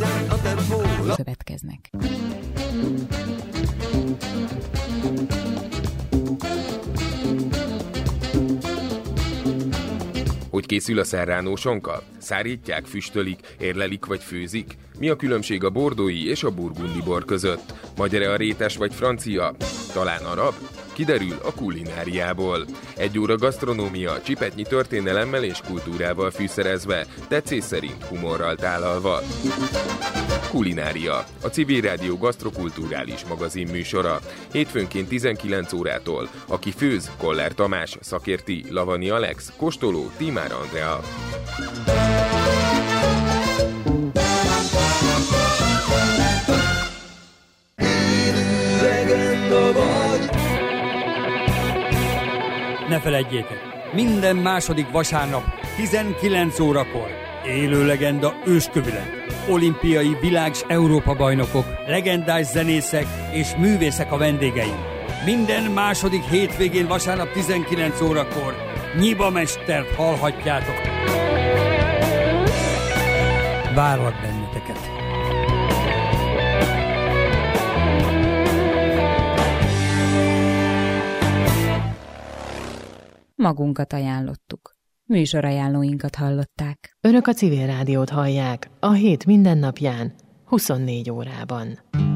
Következnek. Hogy készül a serrano sonka? Szárítják, füstölik, érlelik vagy főzik? Mi a különbség a bordói és a burgundi bor között? Magyar-e a rétes vagy francia? Talán arab? Kiderül a kulináriából. 1 óra gasztronómia, csipetnyi történelemmel és kultúrával fűszerezve, tetszés szerint humorral tálalva. Kulinária, a Civil Rádió gasztrokulturális magazin műsora. Hétfőnként 19 órától. Aki főz, Koller Tamás, szakérti, Lavani Alex, kóstoló, Tímár Andrea. Ne feledjétek, minden második vasárnap 19 órakor élő legenda őskövület. Olimpiai világ- és Európa-bajnokok, legendás zenészek és művészek a vendégeim. Minden második hétvégén vasárnap 19 órakor Nyiba mestert hallhatjátok. Várlak benneteket! Magunkat ajánlottuk. Műsorajánlóinkat hallották. Önök a Civil Rádiót hallják a hét minden napján, 24 órában.